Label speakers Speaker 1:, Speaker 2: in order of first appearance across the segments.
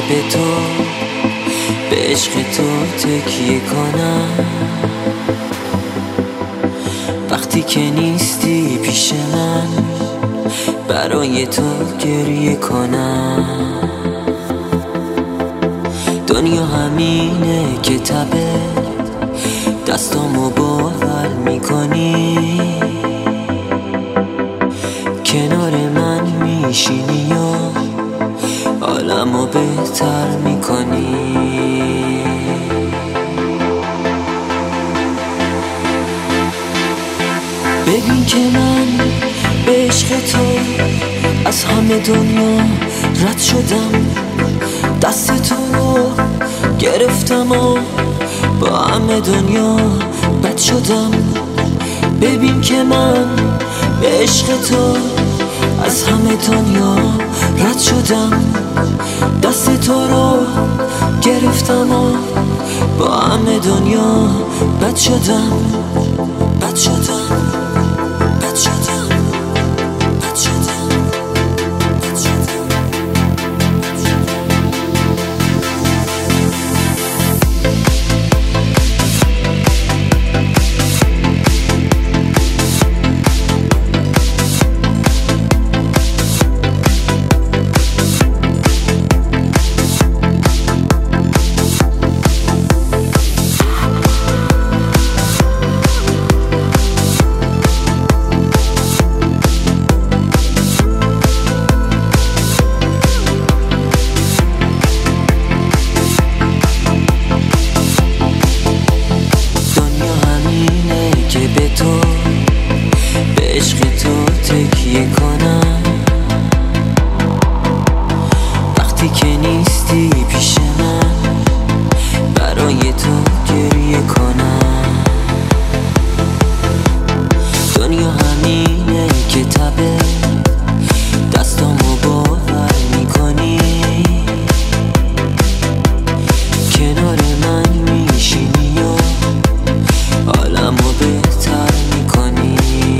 Speaker 1: به تو، به عشق تو تکیه کنم. وقتی که نیستی پیش من، برای تو گریه کنم. دنیا همینه که تبه دستامو باور میکنی، کنار من میشینی و عالمو بهتر میکنی. ببین که من به عشق تو از همه دنیا رد شدم، دست تو رو گرفتم و با همه دنیا بد شدم. ببین که من به عشق تو از همه دنیا رد شدم، دست تو رو گرفتم و با همه دنیا بد شدم، بد شدم، بد شدم، بد شدم، بد شدم. به تو، به عشق تو تکیه کنم. وقتی که نیستی پیش من، برای تو گریه کنم. دنیا همینه که تبه دستامو باور میکنی، کنار من میشینی و عالمو بهتر میکنی.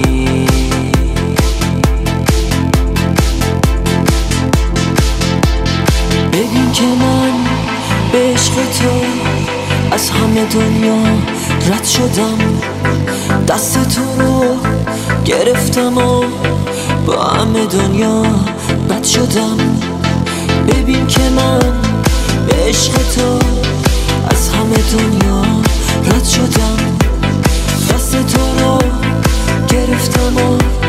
Speaker 1: ببین که من به عشق تو از همه دنیا رد شدم، دست تو رو گرفتم و با همه دنیا بد شدم. ببین که من به عشق تو از همه دنیا رد شدم، دست تو رو گرفتم و